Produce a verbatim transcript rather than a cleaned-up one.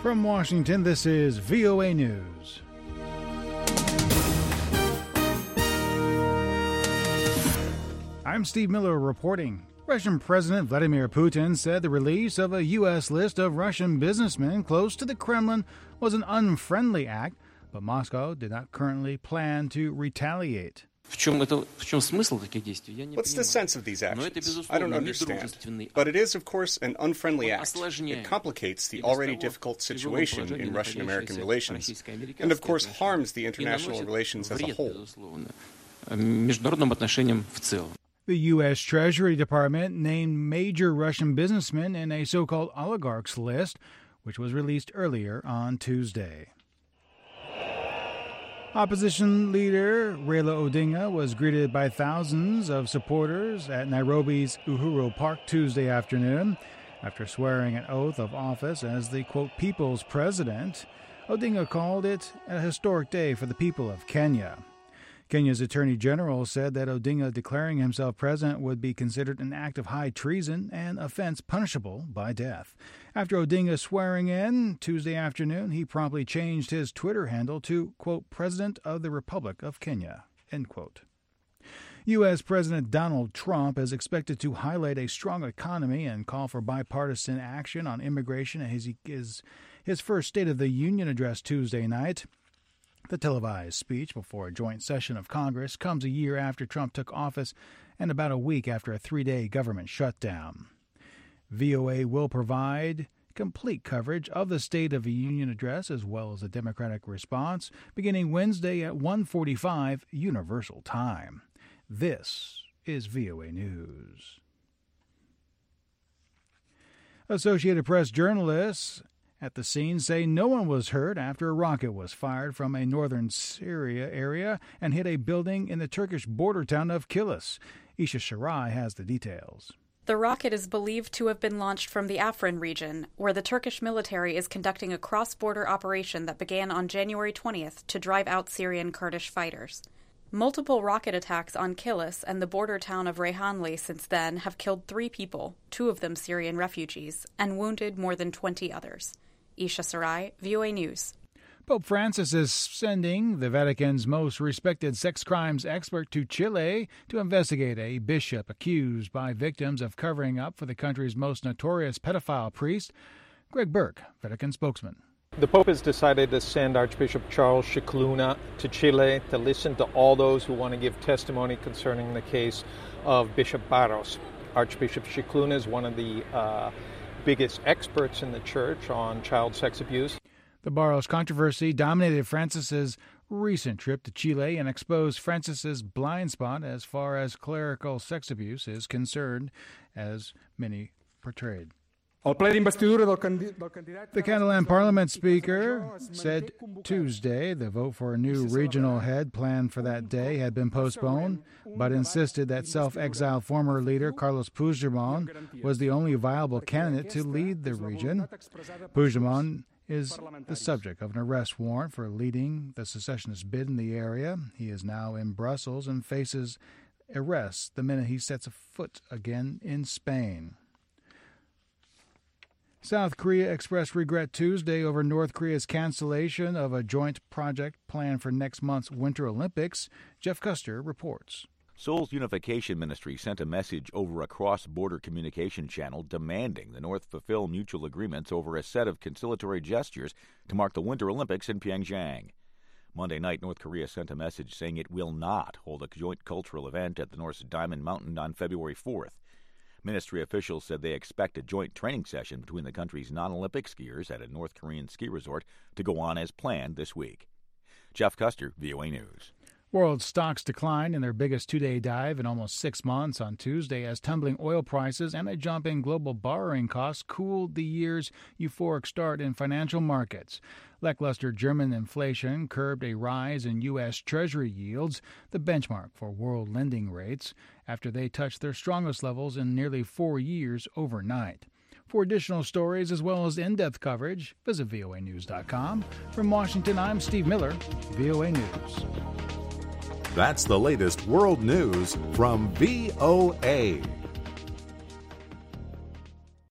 From Washington, this is V O A News. I'm Steve Miller reporting. Russian President Vladimir Putin said the release of a U S list of Russian businessmen close to the Kremlin was an unfriendly act, but Moscow did not currently plan to retaliate. What's the sense of these actions? I don't understand. But it is, of course, an unfriendly act. It complicates the already difficult situation in Russian-American relations, and, of course, harms the international relations as a whole. The U S Treasury Department named major Russian businessmen in a so-called oligarchs list, which was released earlier on Tuesday. Opposition leader Raila Odinga was greeted by thousands of supporters at Nairobi's Uhuru Park Tuesday afternoon. After swearing an oath of office as the, quote, people's president, Odinga called it a historic day for the people of Kenya. Kenya's Attorney General said that Odinga declaring himself president would be considered an act of high treason and offense punishable by death. After Odinga swearing in Tuesday afternoon, he promptly changed his Twitter handle to, quote, President of the Republic of Kenya, end quote. U S. President Donald Trump is expected to highlight a strong economy and call for bipartisan action on immigration in his, his, his first State of the Union address Tuesday night. The televised speech before a joint session of Congress comes a year after Trump took office and about a week after a three-day government shutdown. V O A will provide complete coverage of the State of the Union address as well as the Democratic response beginning Wednesday at one forty-five Universal Time. This is V O A News. Associated Press journalists at the scene say no one was hurt after a rocket was fired from a northern Syria area and hit a building in the Turkish border town of Kilis. Isha Sarai has the details. The rocket is believed to have been launched from the Afrin region, where the Turkish military is conducting a cross-border operation that began on January twentieth to drive out Syrian Kurdish fighters. Multiple rocket attacks on Kilis and the border town of Reyhanli since then have killed three people, two of them Syrian refugees, and wounded more than twenty others. Isha Sarai, V O A News. Pope Francis is sending the Vatican's most respected sex crimes expert to Chile to investigate a bishop accused by victims of covering up for the country's most notorious pedophile priest. Greg Burke, Vatican spokesman. The Pope has decided to send Archbishop Charles Scicluna to Chile to listen to all those who want to give testimony concerning the case of Bishop Barros. Archbishop Scicluna is one of the uh, biggest experts in the church on child sex abuse. The Barros controversy dominated Francis's recent trip to Chile and exposed Francis's blind spot as far as clerical sex abuse is concerned, as many portrayed. The Catalan Parliament Speaker said Tuesday the vote for a new regional head planned for that day had been postponed, but insisted that self-exiled former leader Carlos Puigdemont was the only viable candidate to lead the region. Puigdemont is the subject of an arrest warrant for leading the secessionist bid in the area. He is now in Brussels and faces arrest the minute he sets a foot again in Spain. South Korea expressed regret Tuesday over North Korea's cancellation of a joint project planned for next month's Winter Olympics. Jeff Custer reports. Seoul's Unification Ministry sent a message over a cross-border communication channel demanding the North fulfill mutual agreements over a set of conciliatory gestures to mark the Winter Olympics in Pyongyang. Monday night, North Korea sent a message saying it will not hold a joint cultural event at the North's Diamond Mountain on February fourth. Ministry officials said they expect a joint training session between the country's non-Olympic skiers at a North Korean ski resort to go on as planned this week. Jeff Custer, V O A News. World stocks declined in their biggest two-day dive in almost six months on Tuesday as tumbling oil prices and a jump in global borrowing costs cooled the year's euphoric start in financial markets. Lackluster German inflation curbed a rise in U S. Treasury yields, the benchmark for world lending rates, after they touched their strongest levels in nearly four years overnight. For additional stories as well as in-depth coverage, visit V O A news dot com. From Washington, I'm Steve Miller, V O A News. That's the latest world news from V O A.